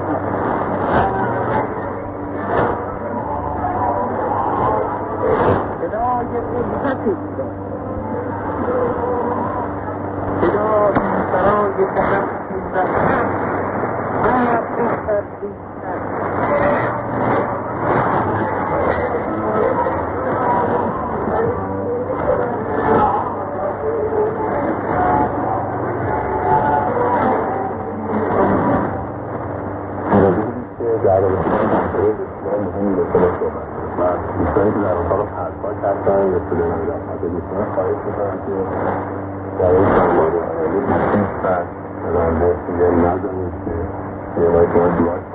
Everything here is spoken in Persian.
صدای قوتی صدای برای تحقیق رفتن و بهتر بیشتر دوستانی که در اتاق پرساک هستن یا طول نمیدن حتی دوستان خواهش میکنم که برای شنواری آنالی بسیستن رنده سیگاری نزنید که یه باید شما دیوار